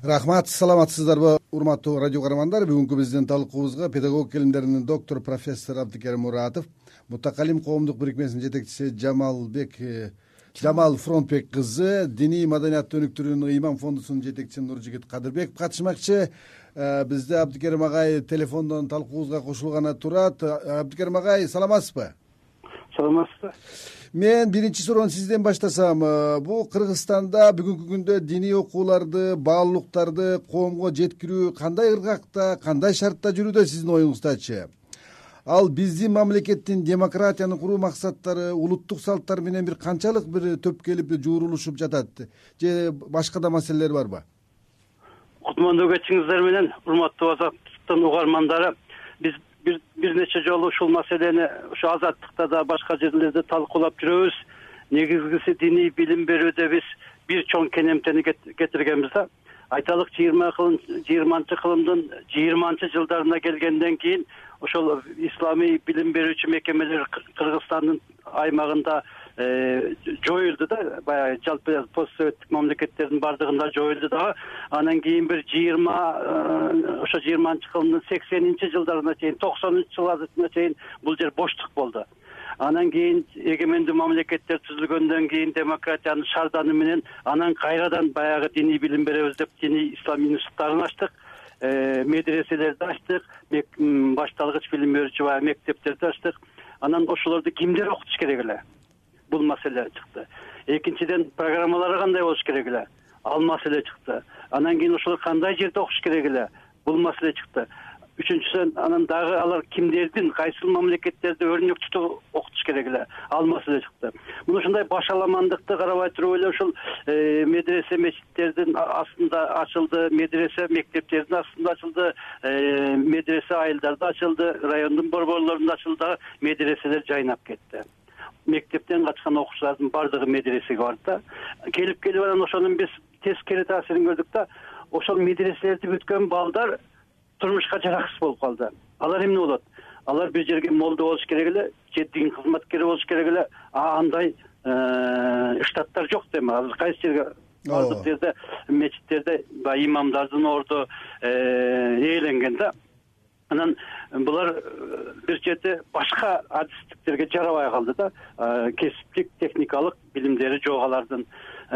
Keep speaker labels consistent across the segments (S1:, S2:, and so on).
S1: Рахмат, саламатсыздарбы урматтуу радио каармандар. Бүгүнкү биздин талкуубузга педагогика илимдеринин доктуру профессор Абдикерим Муратов, Мутакалим коомдук бирикмесинин жетекчиси Жамал Фронтбек кызы, диний маданияттуу өнүктүрүүнүн ыйман фондусунун жетекчиси Нуржигит Кадырбеков катышмакчы. Бизде Абдикерим агай телефондон талкуубузга кошулганы турат. Абдикерим агай, саламатсызбы?
S2: Саламатсызбы.
S1: Мен биринчи суроону сизден баштасам. Бул Кыргызстанда бүгүнкү күндө диний окууларды, баалуулуктарды коомго жеткирүү кандай ыргакта, кандай шартта жүрүүдө сиздин оюңуздачы? Ал биздин мамлекеттин демократияны куруу максаттары, улуттук салттар менен бир канчалык бир төпкелип жуурулушуп жатат? Же башка да маселелер барбы?
S2: Кутмандуу кечиңиздер менен урматтуу Азаттыктын угармандары, биз бир нече жолу ушул маселени ушу Азаттыкта да башка жерлерде талкуулап жүрөбүз. Негизгиси диний билим берүүдө биз бир чоң кенемтени кетиргенбиз да. Айталык 20-чы кылымдын 20-чы жылдарына келгенден кийин ошол исламий билим берүүчү мекемелер Кыргызстандын аймагында жоюлду да. Баягы жалпы постсоветтик мамлекеттердин бардыгында жоюлду дагы. Анан кийин бир 20-чы кылымдын 80-чи жылдарына чейин, 90-чы жылдарына чейин бул жер боштук болду. Анан кийин эгемендүү мамлекеттер түзүлгөндөн кийин демократиянын шарданы менен анан кайрадан баягы диний билим беребиз деп диний ислам институттарын ачтык, медреселерди ачтык, башталгыч билим берүүчү баягы мектептерди ачтык. Анан ошолорду кимдер окутуш керек эле? Бул маселе чыкты. Экинчиден, программалары кандай болуш керек эле? Ал маселе чыкты. Анан кийин ошолор кандай жерде окуш керек эле? Бул маселе чыкты. Үчүнчүсүн, анан дагы алар кимдердин, кайсы мамлекеттерде өрнөк тутуп окутуш керек эле? Ал маселе чыкты. Мына ушундай башаламандыкты карабай туруп эле ушул медресе мечиттердин астында ачылды, медресе мектептердин астында ачылды, медресе айылдарда ачылды, райондун борборлорунда ачылды, медреселер жайнап кетти. Мектептен качкан окуучулардын бардыгы медресеге барды да. Келип анан ошонун биз тескери таасирин көрдүк да. Ошол медреселерди бүткөн балдар турмушка жараксыз болуп калды. Алар эмне болот? Алар бир жерге молдо болуш керек эле, же дин кызматкери болуш керек эле. Андай штаттар жок дейм. Азыр кайсы жерге бардык жерде мечиттерде имамдардын орду ээленген да. Анан булар бир жерде башка адистиктерге жарабай калды да. Кесиптик, техникалык билимдери жок алардын.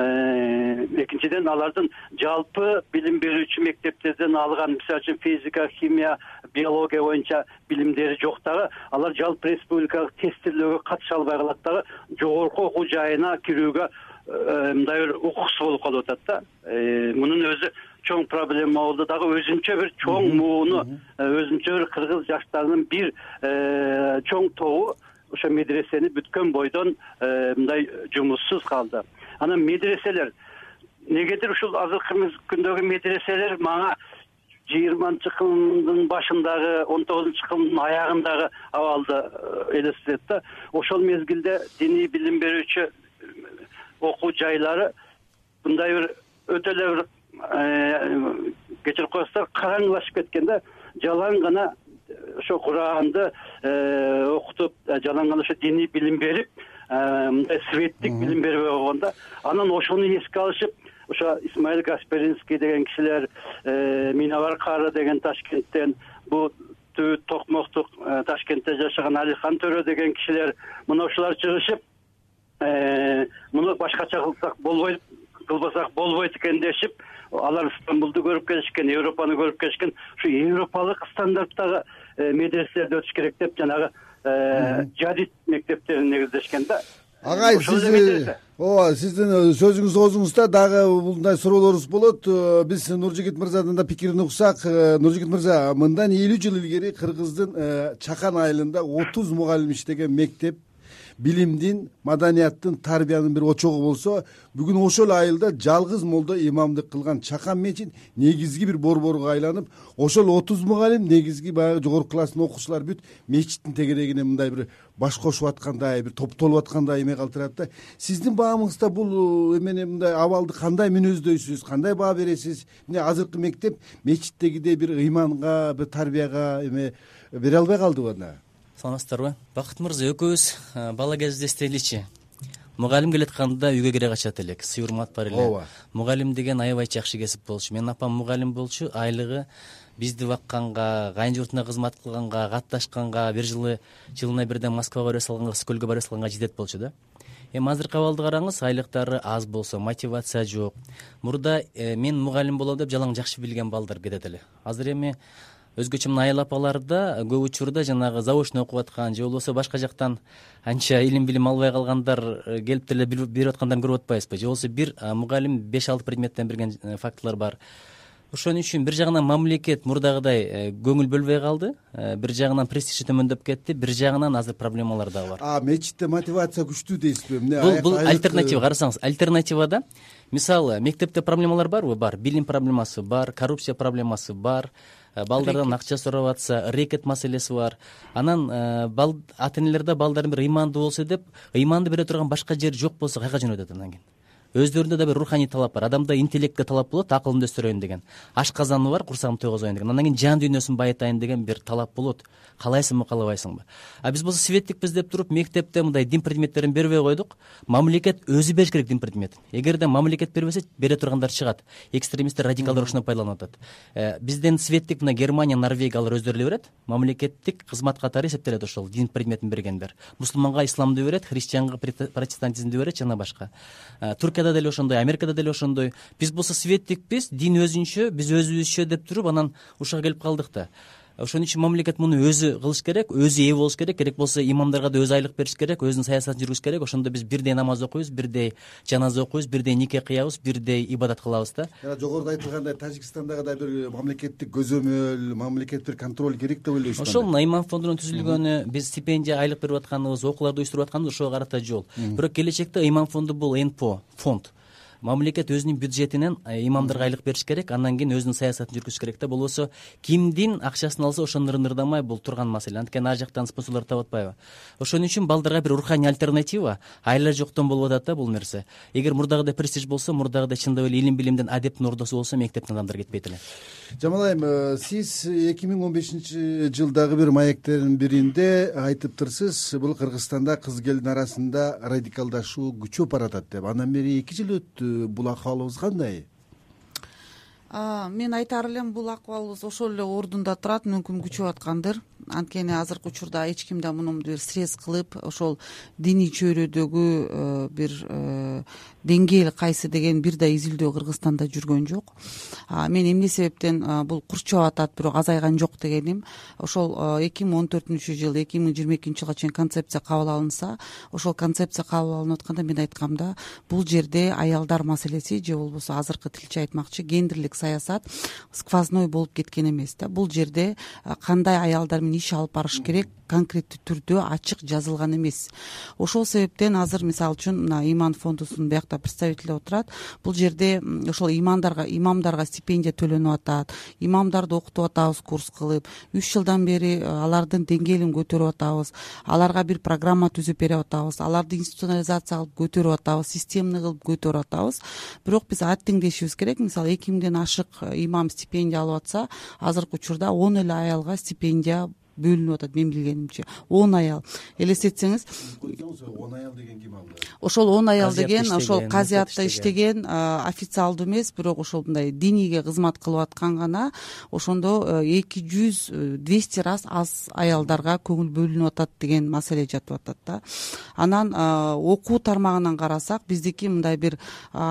S2: Экинчиден, алардын жалпы билим берүүчү мектептерден алган, мисалы үчүн физика, химия, биология боюнча билимдери жок дагы. Алар жалпы республикалык тестирлөөгө катыша албай калат дагы. Жогорку окуу жайына кирүүгө мындай бир укуксуз болуп калып атат да. Мунун өзү чоң проблема болду дагы. Өзүнчө бир чоң мууну, өзүнчө бир кыргыз жаштарынын бир чоң тобу ошо медресени бүткөн бойдон мындай жумуссуз калды. Анан медреселер негедир ушул азыркы күндөгү медреселер мага 20-чы кылымдын башындагы, 19-чы кылымдын аягындагы абалды элестетет да. Ошол мезгилде диний билим берүүчү окуу жайлары мындай бир өтө эле бир кечирип коесуздар, караңгылашып кеткен да. Жалаң гана ошо Куранды окутуп, жалаң гана ошо диний билим берип, мындай светтик билим бербей койгондо, анан ошону эске алышып, ошо Исмаил Касперинский деген кишилер, Миновар Кары деген Ташкенттен, бу Токмоктук Ташкентте жашаган Алихан Төрө деген кишилер, мына ошолор чыгышып, муну башкача кылбасак болбойт экен дешип, алар Стамбулду көрүп келишкен, Европаны көрүп келишкен, ушу европалык стандарттагы медреселерде өтүш керек деп жанагы жадид мектептерин негиздешкен да.
S1: Агай, сиздин сөзүңүз оозуңузда дагы мындай суроолорубуз болот. Биз Нуржигит мырзанын да пикирин уксак. Нуржигит мырза, мындан 50 жыл илгери Кыргыздын Чакан айылында 30 мугалим иштеген мектеп билимдин, маданияттын, тарбиянын бир очогу болсо, бүгүн ошол айылда жалгыз молдо имамдык кылган Чакан мечит негизги бир борборго айланып, ошол 30 мугалим негизги баягы жогорку класстын окуучулары бүт мечиттин тегерегине мындай бир баш кошуп аткандай, бир топтолуп аткандай эме калтырат да. Сиздин баамыңызда бул эмени мындай абалды кандай мүнөздөйсүз, кандай баа бересиз? Мына азыркы мектеп мечиттегидей бир ыйманга, бир тарбияга эме бере албай калдыбы анда?
S3: Саламатсыздарбы? Бакыт мырза, экөөбүз бала кезибизде эстейличи. мугалим келатканда үйгө кире качат элек, сый урмат бар эле.
S1: Ооба.
S3: Мугалим деген аябай жакшы кесип болчу. Менин апам мугалим болчу, айлыгы бизди бакканга, кайын журтуна кызмат кылганга, катташканга, жылына бирден Москвага барып салганга, Скөлгө барып салганга жетет болчу да. Эми азыркы абалды караңыз, айлыктары аз болсо, мотивация жок. Мурда мен мугалим болом деп жалаң жакшы билген балдар кетет эле. Азыр эми өзгөчө мына айыл апаларда көп учурда жанагы заочно окуп аткан же болбосо башка жактан анча илим билим албай калгандар келип деле берип аткандарын көрүп атпайбызбы? Же болбосо бир мугалим 5-6 предметтен берген фактылар бар. Ошон үчүн бир жагынан мамлекет мурдагыдай көңүл бөлбөй калды, бир жагынан престижи төмөндөп кетти, бир жагынан азыр проблемалар дагы бар.
S1: Мечитте мотивация күчтүү дейсизби?
S3: Бул альтернатива. Карасаңыз, альтернативада мисалы мектепте проблемалар барбы? Бар. Билим проблемасы бар, коррупция проблемасы бар, балдардан акча сурап атса, рекет маселеси бар. Анан ата-энелерде балдарын бир ыймандуу болсо деп, ыйманды бере турган башка жер жок болсо кайга жөнөтөт анан кийин? Өздөрүндө да бир руханий талап бар. Адамда интеллектке талап болот, акылымды өстүрөйүн деген. Ашказаны бар, курсагымды тойгозоюн деген. Анан кийин жан дүйнөсүн байытайын деген бир талап болот. Каалайсыңбы, каалабайсыңбы? Биз болсо светтикпиз деп туруп мектепте мындай дин предметтерин бербей койдук. Мамлекет өзү бериш керек дин предметин. Эгерде мамлекет бербесе, бере тургандар чыгат. Экстремисттер, радикалдар ошону пайдаланып атат. Бизден светтик мына Германия, Норвегия алар өздөрү эле берет. Мамлекеттик кызмат катары эсептелет ошол дин предметин бергендер. Мусулманга исламды берет, христианга протестантизмди берет жана башка. Туркияда деле ошондой, Америкада деле ошондой. Биз болсо светтикпиз, дин өзүнчө, биз өзүбүзчө деп туруп анан ушуга келип калдык да. Ошон үчүн мамлекет муну өзү кылыш керек, өзү ээ болуш керек. Керек болсо имамдарга да өзү айлык бериш керек, өзүнүн саясатын жүргүзүш керек. Ошондо биз бирдей намаз окуйбуз, бирдей жаназа окуйбуз, бирдей нике кыябыз, бирдей ибадат кылабыз да.
S1: Жогоруда айтылгандай Тажикстандагы да бир мамлекеттик көзөмөл, мамлекет бир контроль керек деп ойлойсузбу?
S3: Ошол мына имам фондунун түзүлгөнү, биз стипендия айлык берип атканыбыз, окууларды уюштуруп атканыбыз ошого карата жол. Бирок келечекте имам фонду бул НПО фонд. Мамлекет өзүнүн бюджетинен имамдарга айлык бериш керек, андан кийин өзүнүн саясатын жүргүзүш керек да. Болбосо кимдин акчасын алса ошону ырдамай, бул турган маселе. Анткени ар жактан спонсорлор таап атпайбы? Ошон үчүн балдарга бир руханий альтернатива, айла жоктон болуп атат да бул нерсе. Эгер мурдагыдай престиж болсо, мурдагыдай чындап эле илим билимден, адептин ордосу болсо, мектептен адамдар кетпейт эле.
S1: Жамал айым, сиз 2015-жылдагы бир маектердин биринде айтыптырсыз, бул Кыргызстанда кыз келин арасында радикалдашуу күчөп баратат деп. Андан бери 2 жыл өттү. Бул акыбалыбыз кандай?
S4: Мен айтар элем, бул акыбалыбыз ошол эле ордунда турат, мүмкүн күчөп аткандыр. Анткени азыркы учурда эч ким да муну бир срез кылып, ошол диний чөйрөдөгү бир деңгээл кайсы деген бир да изилдөө Кыргызстанда жүргөн жок. Мен эмне себептен бул курчап атат, бирок азайган жок дегеним, ошол 2014-жыл, 2022-жылга чейин концепция кабыл алынса, ошол концепция кабыл алынып атканда мен айткам да, бул жерде аялдар маселеси же болбосо азыркы тилче айтмакчы гендерлик саясат сквозной болуп кеткен эмес да. Бул жерде кандай аялдар менен иш алып барыш керек конкреттүү түрдө ачык жазылган эмес. Ошол себептен азыр мисалы үчүн мына иман фондусунун биякта представители отурат. Бул жерде ошол имамдарга стипендия төлөнүп атат. Имамдарды окутуп атабыз курс кылып. 3 жылдан бери алардын деңгээлин көтөрүп атабыз. Аларга бир программа түзүп берип атабыз. Аларды институционализация кылып көтөрүп атабыз, системный кылып көтөрүп атабыз. Бирок биз аттеңдешибиз керек. Мисалы 2000ден ашык имам стипендия алып атса, азыркы учурда 10 эле аялга стипендия бөлүнүп атат, мен билгенимче. 10 аял. Элестетсеңиз,
S1: 10 аял деген ким алды?
S4: Ошол 10 аял деген ошол казиятта иштеген, официалдуу эмес, бирок ошол мындай динийге кызмат кылып аткан гана, ошондо 200-200 раз аз аялдарга көңүл бөлүнүп атат деген маселе жатып атат да. Анан окуу тармагынан карасак, биздики мындай бир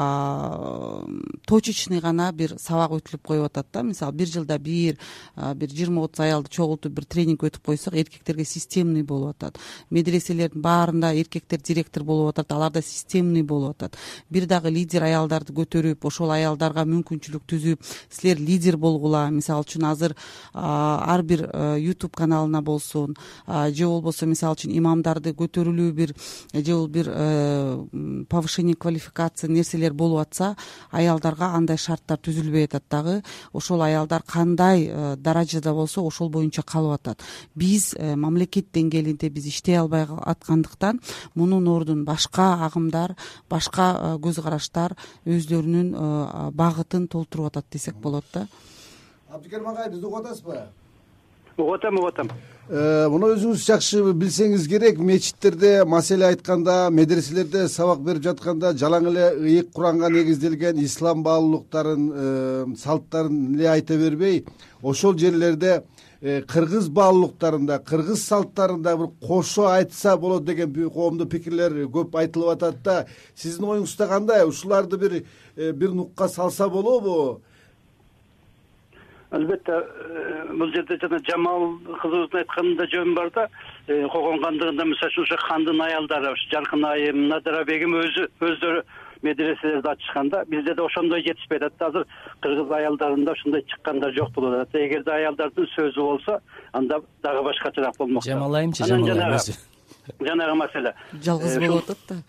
S4: точечный гана бир сабак өтүлүп коюп атат да. Мисалы, бир жылда бир 20-30 аялды чогултуп бир тренинг өтүп койсок, эркектерге системный болуп атат. Медреселердин баарында эркектер директор болуп атат, аларда системный болуп атат. Бир дагы лидер аялдарды көтөрүп, ошол аялдарга мүмкүнчүлүк түзүп, силер лидер болгула. Мисалы үчүн азыр ар бир YouTube каналына болсун, же болбосо мисалы үчүн имамдарды көтөрүлүү бир же бир повышение квалификация нерселер болуп атса, аялдарга андай шарттар түзүлбөй атат дагы. Ошол аялдар кандай даражада болсо, ошол боюнча калып атат. Биз мамлекет деңгээлинде биз иштей албай аткандыктан, мунун ордун башка агымдар, башка көз караштар өздөрүнүн багытын толтуруп атат десек болот да.
S1: Абдикерим агай, бизди угуп атасызбы?
S2: угуп атам.
S1: Муну өзүңүз жакшы билсеңиз керек, мечиттерде маселе айтканда, медреселерде сабак берип жатканда жалаң эле ыйык Куранга негизделген ислам баалуулуктарын, салттарын эле айта бербей, ошол жерлерде кыргыз баалуулуктарында, кыргыз салттарында бир кошо айтса болот деген коомдук пикирлер көп айтылып атат да. Сиздин оюңузда кандай? Ушуларды бир нукка салса болобу?
S2: Албетте, бул жерде жана Жамал кызыбыздын айтканында жөн бар да, Когон хандыгында мисалы үчүн ошо хандын аялдары, Жаркын айым, Надира бегим өздөрү медреселерди ачышканда, бизде да ошондой жетишпей атат. Азыр кыргыз аялдарында ошондой чыккандар жок болуп атат. Эгерде аялдардын сөзү болсо, анда дагы башкачараак болмок.
S3: Жамал айымчы, Жамал айым өзү.
S2: Жанагы маселе.
S4: Жалгыз болуп атат да.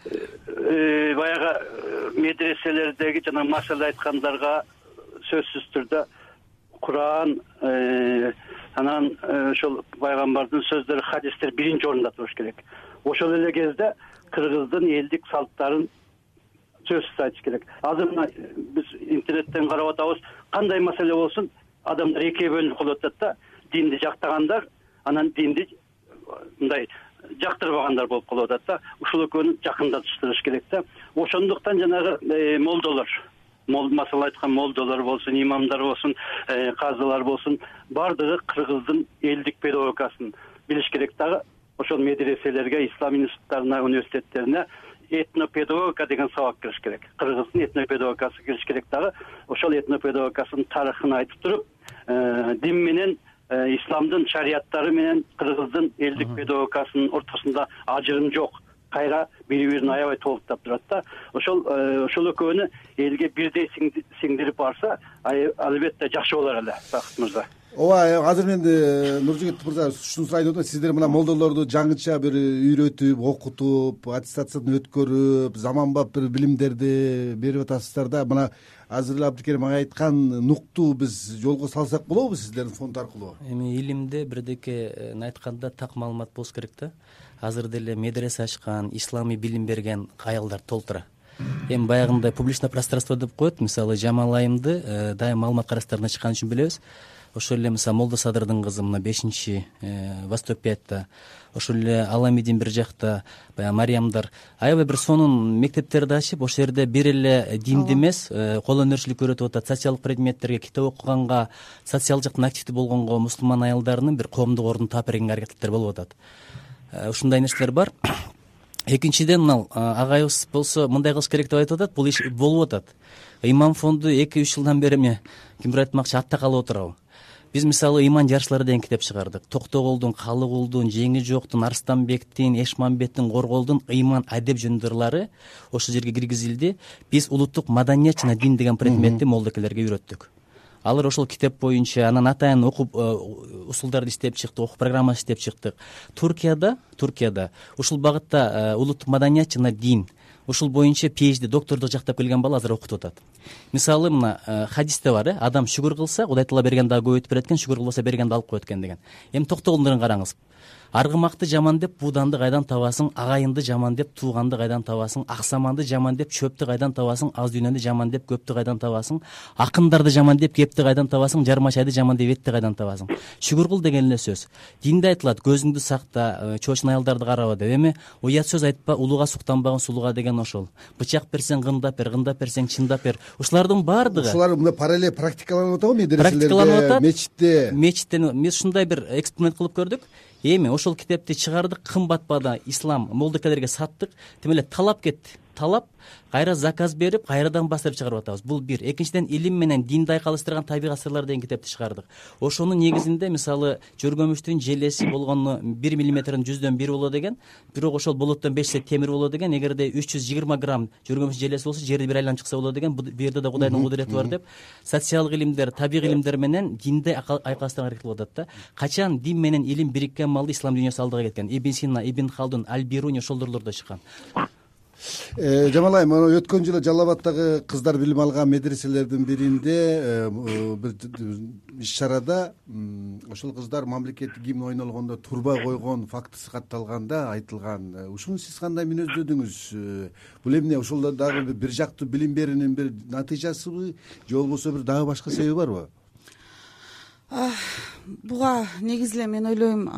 S2: Баягы медреселердеги жана маселе айткандарга сөзсүз түрдө Куран, анан ошол пайгамбардын сөздөрү, хадистер биринчи орунда туруш керек. Ошол эле кезде кыргыздын элдик салттарын сөзсүз айтыш керек. Азыр биз интернеттен карап атабыз, кандай маселе болсун, адамдар экиге бөлүнүп калып атат да, динди жактагандар, анан динди мындай жактырбагандар болуп калып атат да. Ушул экөөнү жакындатыштырыш керек да. Ошондуктан жанагы молдолор, маселе айткан молдолор болсун, имамдар болсун, казылар болсун, бардыгы кыргыздын элдик педагогикасын билиш керек дагы. Ошол медреселерге, ислам институттарына, университеттерине этнопедагогика деген сабак кириш керек. Кыргыздын этнопедагогикасы кириш керек дагы. Ошол этнопедагогикасынын тарыхын айтып туруп, дин менен, исламдын шарияттары менен кыргыздын элдик педагогикасынын ортосунда ажырым жок. Кайра бири-бирин аябай толуктап турат да. Ошол экөөнү элге бирдей сиңдирип барса, албетте жакшы болор эле, Бакыт мырза.
S1: Ооба, азыр мен Нуржигит мырза ушуну сурайын деп атам. Сиздер мына молдолорду жаңыча бир үйрөтүп, окутуп, аттестациядан өткөрүп, заманбап бир билимдерди берип атасыздар да. Мына азыр эле Абдыкерим ага айткан нукту биз жолго салсак болобу сиздердин фонд аркылуу?
S3: Эми илимде бирдеке айтканда так маалымат болуш керек да. Азыр деле медресе ачкан, исламий билим берген аялдар толтура. Эми баягындай публичный пространство деп коет. Мисалы Жамал айымды дайым маалымат караштарына чыккан үчүн билебиз. Ошол эле мисалы Молдо Садырдын кызы мына 5-чи Восток 5-та, ошол эле Аламидин бир жакта, баягы Мариямдар аябай бир сонун мектептерди ачып, ошол жерде бир эле динди эмес, кол өнөрчүлүк үйрөтүп атат, социалдык предметтерге, китеп окуганга, социалдык жактан активдүү болгонго мусулман аялдарынын бир коомдук ордун таап бергенге аракеттер болуп атат. Ушундай нерселер бар. Экинчиден, мына агайыбыз болсо мындай кылыш керек деп айтып атат, бул иш болуп атат. Иман фонду 2-3 жылдан бери кимдир айтмакчы атта калып отурабы. Биз мисалы иман жарышлары деген китеп чыгардык. Токтогулдун, Калыгулдун, Жеңи жоктун, Арстанбектин, Эшмамбеттин, Корголдун иман адеп жөндөрлөрү ошол жерге киргизилди. Биз улуттук маданият жана дин деген предметти молдокелерге үйрөттүк. Алар ошол китеп боюнча анан атайын окуп усулдарды иштеп чыктык, окуу программасын иштеп чыктык. Туркияда ушул багытта улуттук маданият жана дин ушул боюнча PhD доктордук жактап келген бала азыр окутуп атат. Мисалы мына хадисте бар, адам шүгүр кылса, Кудай Таала берген дагы көбөйтүп берет экен, шүгүр кылбаса бергенди алып коет экен деген. Эми Токтогулдун караңыз. Аргымакты жаман деп бууданды кайдан табасың, агайынды жаман деп тууганды кайдан табасың, аксаманды жаман деп чөптү кайдан табасың, аз дүйнөнү жаман деп көптү кайдан табасың, акындарды жаман деп кепти кайдан табасың, жармачайды жаман деп этти кайдан табасың. Шүгүр кыл деген эле сөз. Динде айтылат, көзүңдү сакта, чоочун аялдарды караба деп. Эми уят сөз айтпа, улууга суктанбагын сулууга деген ошол. Бычак берсең гындап бер, гындап берсең чындап бер. Ушулардын баардыгы
S1: ушулар мына параллель практикаланып атабы медреселерде,
S3: мечиттен биз ушундай бир эксперимент кылып көрдүк. Эми ошол китепти чыгардык, кымбат баада ислам молдокелерге саттык. Тим эле талап кетти. Талап кайра заказ берип, кайрадан бастырып чыгарып атабыз. Бул бир. Экинчиден, илим менен динди айкалыштырган табигат сырлар деген китепти чыгардык. Ошонун негизинде мисалы жөргөмүчтүн желеси болгону 1 мм 100дөн 1 болот деген, бирок ошол болоттон 5 темир болот деген. Эгерде 320 грамм жөргөмүч желеси болсо, жерди бир айланып чыкса болот деген. Бул жерде да Кудайдын кудурети бар деп, социалдык илимдер, табигый илимдер менен динди айкалыштырганга аракет кылып атат да. Качан дин менен илим бириккен малда ислам дүйнөсү алдыга кеткен. Ибн Сина, Ибн Халдун, Аль-Бируни ошолдорлордо чыккан.
S1: Жамал айым, өткөн жылы Жалал Абадтагы кыздар билим алган медреселердин биринде бир иш-чарада ошол кыздар мамлекеттик гимн ойнолгондо турбай койгон фактысы катталганда айтылган. Ушуну сиз кандай мүнөздөдүңүз? Бул эмне, ошол дагы бир жактуу билим берүүнүн бир натыйжасыбы же болбосо бир дагы башка себеби барбы?
S4: буга негизи эле мен ойлойм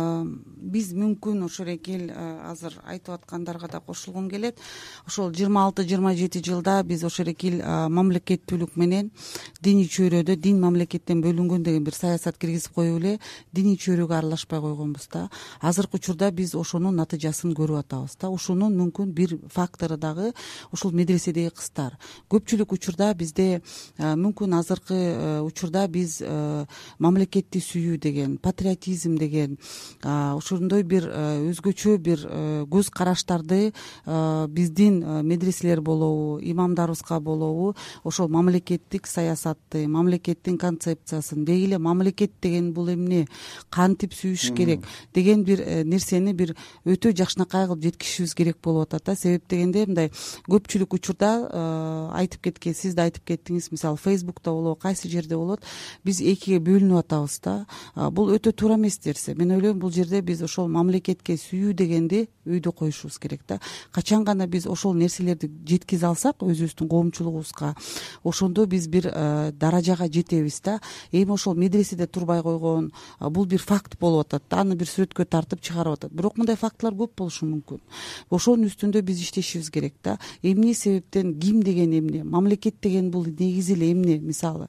S4: биз мүмкүн ошол эки азыр айтып аткандарга да кошулгум келет. Ошол 26-27 жылда биз ошол эки мамлекеттүүлүк менен диний чөйрөдө дин мамлекеттен бөлүнгөн деген бир саясат киргизип коюп эле диний чөйрөгө аралашпай койгонбуз да. Азыркы учурда биз ошонун натыйжасын көрүп атабыз да. Ушунун мүмкүн бир фактору дагы ушул медреседеги кыздар. Көпчүлүк учурда бизде мүмкүн азыркы учурда биз мамлекетти сүйүү деген, патриотизм деген ошондой бир өзгөчө бир көз караштарды биздин медреселер болобу, имамдарыбызга болобу ошол мамлекеттик саясатты, мамлекеттин концепциясын, деги эле мамлекет деген бул эмне, кантип сүйүш керек деген бир нерсени бир өтө жакшынакай кылып жеткизишибиз керек болуп атат да. Себеп дегенде мындай көпчүлүк учурда айтып кеткен, сиз да айтып кеттиңиз, мисалы Facebook'та болобу, кайсы жерде болот, биз экиге бөлүнүп атабыз да. Бул өтө туура эмес нерсе. Мен ойлойм бул жерде биз ошол мамлекетке сүйүү дегенди өйдө коюшубуз керек да. Качан гана биз ошол нерселерди жеткизе алсак өзүбүздүн коомчулугубузга, ошондо биз бир даражага жетебиз да. Эми ошол медреседе турбай койгон бул бир факт болуп атат да. Аны бир сүрөткө тартып чыгарып атат. Бирок мындай фактылар көп болушу мүмкүн. Ошонун үстүндө биз иштешибиз керек да. Эмне себептен, ким деген эмне, мамлекет деген бул негизи эле эмне, мисалы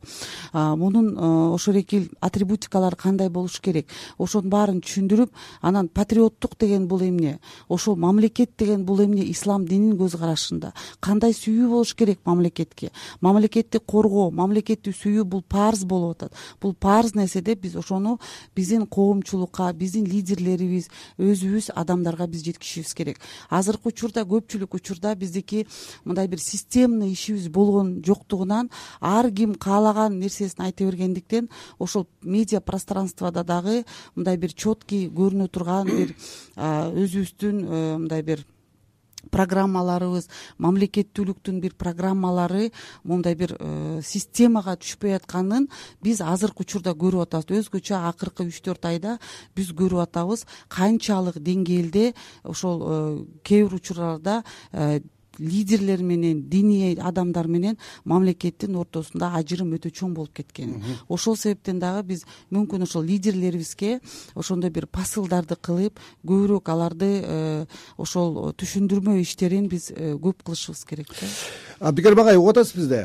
S4: мунун ошол эки атрибутикалары кандай болуш керек, ошонун баарын түшүндүрүп, анан патриоттук деген бул эмне, ошол мамлекет деген бул эмне, ислам дининин көз карашында кандай сүйүү болуш керек мамлекетке, мамлекетти коргоо, мамлекетти сүйүү бул парз болуп атат. Бул парз нерседе биз ошону биздин коомчулукка, биздин лидерлерибиз, өзүбүз адамдарга биз жеткизишибиз керек. Азыркы учурда көпчүлүк учурда биздики мындай бир системный ишибиз болгон жоктугунан ар ким каалаган нерсесин айта бергендиктен ошол медиа пространствода дагы мындай бир четкий көрүнө турган бир өзүбүздүн мындай бир программаларыбыз, мамлекеттүүлүктүн бир программалары мондай бир системага түшпөй атканын биз азыркы учурда көрүп атабыз. Өзгөчө акыркы 3-4 айда биз көрүп атабыз канчалык деңгээлде ошол кээ бир учурларда лидерлер менен, диний адамдар менен мамлекеттин ортосунда ажырым өтө чоң болуп кеткен. Ошол себептен дагы биз мүмкүн ошол лидерлерибизге ошондой бир посылдарды кылып, көбүрөөк аларды ошол түшүндүрмө иштерин биз көп кылышыбыз керек да.
S1: Абдикерим агай угуп атасыз бизде?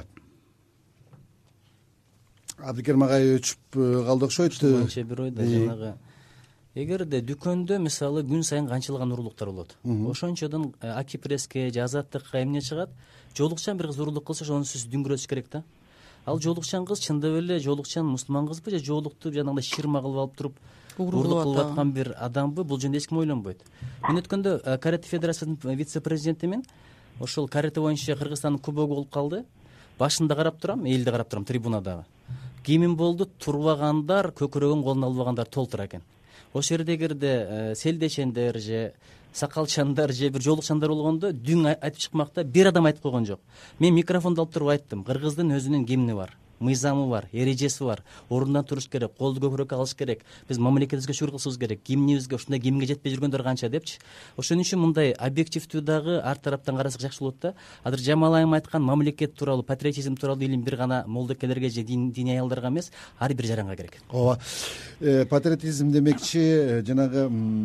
S1: Абдикерим агай өчүп калды окшойт.
S3: Ушунча бир ойдо жанагы эгерде дүкөндө мисалы күн сайын канчалаган уруулуктар болот, ошончодон Аки пресске же Азаттыкка эмне чыгат, жолукчан бир кыз уруулук кылса ошону сиз дүңгүрөтүш керек да. Ал жолукчан кыз чындап эле жолукчан мусулман кызбы же жолуктуп жанагындай ширма кылып алып туруп уруулук кылып аткан бир адамбы, бул жөнүндө эч ким ойлонбойт. Мен өткөндө карате федерациясынын вице-президентимин. Ошол карате боюнча Кыргызстандын кубогу болуп калды. Башында карап турам, элди карап турам трибунадагы. Кимин болду, турбагандар, көкөрөгүн колуна албагандар толтура экен. Ошол жерде эгерде селдешендер же сакалчандар же бир жолукчандар болгондо дүң айтып чыкмакта бир адам айтып койгон жок. Мен микрофонду алып туруп айттым, кыргыздын өзүнүн гимни бар, мыйзамы бар, эрежеси бар, ордунан туруш керек, колду көкүрөккө алыш керек, биз мамлекетибизге шүгүр кылышыбыз керек, гимнибизге ушундай гимнге жетпей жүргөндөр канча депчи. Ошон үчүн мындай объективдүү дагы ар тараптан карасак жакшы болот да. Азыр Жамал айым айткан мамлекет тууралуу, патриотизм тууралуу илим бир гана молдокелерге же диний аялдарга эмес, ар бир жаранга керек.
S1: Ооба. Патриотизм демекчи жанагы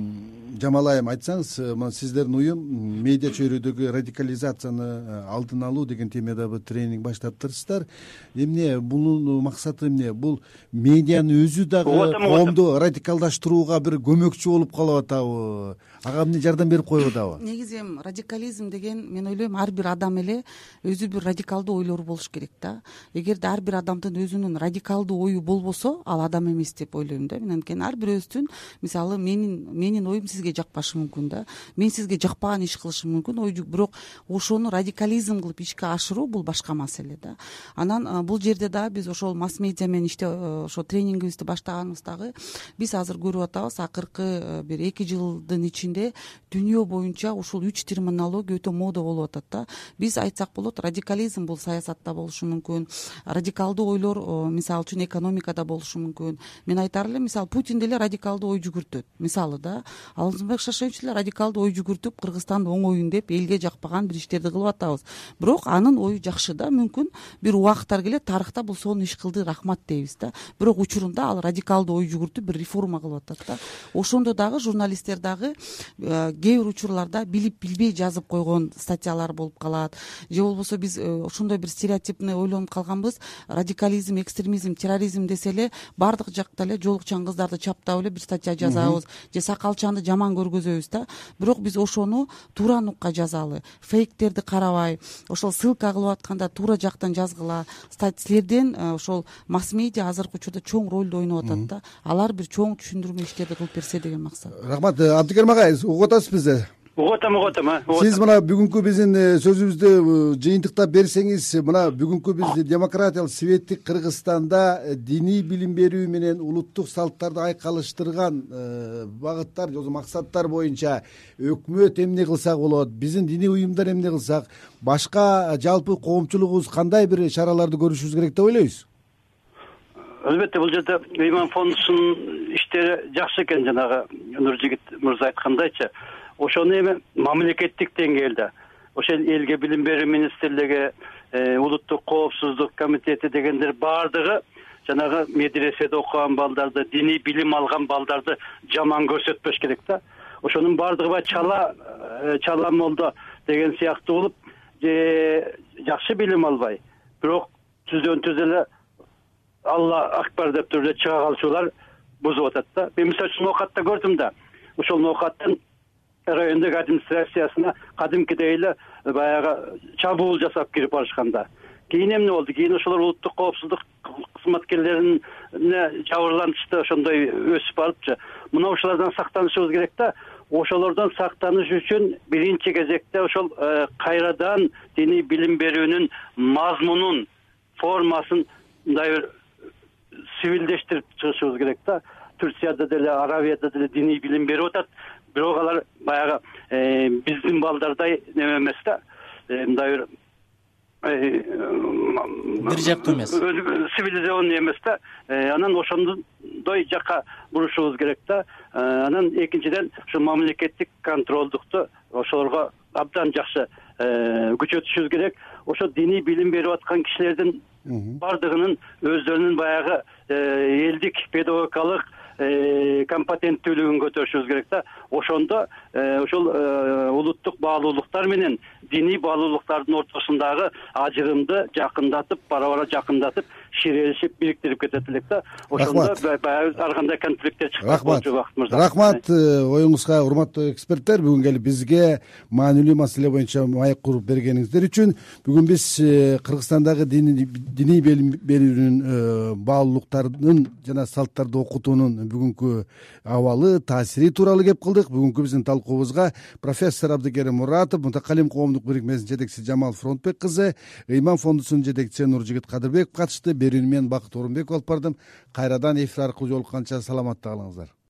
S1: Жамал айым айтсаңыз, сиздердин уюм медиа чөйрөдөгү радикализацияны алдын алуу деген темада бир тренинг баштаптырсыздар. Эмне бунун максаты эмне? Бул медианын өзү дагы коомду радикалдаштырууга бир көмөкчү болуп калып атабы? Ага эмне жардам берип коюп атабы?
S4: Негизи радикализм деген мен ойлойм ар бир адам эле өзү бир радикалдуу ойлору болуш керек да. Эгерде ар бир адамдын өзүнүн радикалдуу ою болбосо, ал адам эмес деп ойлойм да. Мен анткени ар бирөөбүздүн мисалы менин оюм сизге жакпашы мүмкүн да. Мен сизге жакпаган иш кылышым мүмкүн, бирок ошону радикализм кылып ишке ашыруу бул башка маселе да. Анан бул жерде да биз ошол масс медиа менен ошо тренингибизди баштаганыбыздагы биз азыр көрүп атабыз, акыркы бир 2 жылдын ичинде дүйнө боюнча ушул 3 терминология өтө мода болуп атат да. Биз айтсак болот, радикализм бул саясатта болушу мүмкүн, радикалдуу ойлор мисалы үчүн экономикада болушу мүмкүн. Мен айтар элем, мисалы Путин деле радикалдуу ой жүгүртөт, мисалы да. Алсынбек Шашевич эле радикалдуу ой жүгүртүп, Кыргызстанды оңоюн деп элге жакпаган бир иштерди кылып атабыз. Бирок анын ою жакшы да, мүмкүн бир убакыттар келет, тарыхта бул сонун иш кылды, рахмат дейбиз да. Бирок учурунда ал радикалдуу ой жүгүртүп бир реформа кылып атат да. Ошондо дагы журналисттер дагы кээ бир учурларда билип билбей жазып койгон статьялар болуп калат, же болбосо биз ошондой бир стереотипный ойлонуп калганбыз. Радикализм, экстремизм, терроризм десе эле баардык жакта эле жолукчан кыздарды чаптап эле бир статья жазабыз, же сакалчанды жаман көргөзөбүз да. Бирок биз ошону туура нукка жазалы, фейктерди карабай, ошол ссылка кылып атканда туура жактан жазгыла. Силерден ошол масс медиа азыркы учурда чоң ролду ойноп атат да. Алар бир чоң түшүндүрмө иштерди кылып берсе деген максат.
S1: Рахмат. Абдыкерим агай, угуп атасыз бизди?
S2: Угуп атам.
S1: Сиз мына бүгүнкү биздин сөзүбүздү жыйынтыктап берсеңиз, мына бүгүнкү биз демократиялык светтик Кыргызстанда диний билим берүү менен улуттук салттарды айкалыштырган багыттар же максаттар боюнча өкмөт эмне кылса болот, биздин диний уюмдар эмне кылсак, башка жалпы коомчулугубуз кандай бир чараларды көрүшүбүз керек деп ойлойсуз?
S2: Албетте, бул жерде ыйман фондусунун иштери жакшы экен, жанагы Нуржигит мырза айткандайчы. Ошону эми мамлекеттик деңгээлде, ошол элге билим берүү министрлиги, улуттук коопсуздук комитети дегендер баардыгы жанагы медреседе окуган балдарды, диний билим алган балдарды жаман көрсөтпөш керек да. Ошонун баардыгы чала молдо деген сыяктуу болуп, жакшы билим албай, бирок түздөн түз эле Алла акбар деп туруп чыга калчулар бузуп атат да. Мен мисалы үчүн Ноокатта көрдүм да. Ошол Ноокаттын райондук администрациясына кадимкидей эле баягы чабуул жасап кирип барышканда. Кийин эмне болду? Кийин ошолор улуттук коопсуздук кызматкерлерине жабырланышты, ошондой өсүп барыпчы. Мына ошолордон сактанышыбыз керек да. Ошолордон сактаныш үчүн биринчи кезекте ошол кайрадан диний билим берүүнүн мазмунун, формасын мындай бир сивилдештирип чыгышыбыз керек да. Турцияда деле, Аравияда деле диний билим берип атат. Бирок алар баягы биздин балдардай неме эмес да. Мындай
S3: бир жактуу эмес.
S2: Цивилизованный эмес да. Анан ошондой жакка бурушубуз керек да. Анан экинчиден ушу мамлекеттик контролдукту ошолорго абдан жакшы күчөтүшүбүз керек. Ошо диний билим берип аткан кишилердин бардыгынын өздөрүнүн баягы элдик педагогикалык компетенттүүлүгүн көтөрүшүбүз керек да. Ошондо ошол улуттук баалуулуктар менен диний баалуулуктардын ортосундагы ажырымды жакындатып, бара-бара жакындатып, ширелишип, бириктирип кетет элек да. Ошондо баягы ар кандай конфликттер чыкпайт болчу убакыт мырза.
S1: Рахмат оюңузга, урматтуу эксперттер. Бүгүн келип бизге маанилүү маселе боюнча маек куруп бергениңиздер үчүн. Бүгүн биз Кыргызстандагы диний билим берүүнүн баалуулуктарынын жана салттарды окутуунун бүгүнкү абалы, таасири тууралуу кеп кылдык. Бүгүнкү биздин талкуубузга профессор Абдыкерим Муратов, Мутакалим коомдук бирикмесинин жетекчиси Жамал Фронтбек кызы, ыйман фондусунун жетекчиси Нуржигит Кадырбеков катышты. Берүүнү мен Бакыт Орунбеков алып бардым. Кайрадан эфир аркылуу жолукканча саламатта калыңыздар.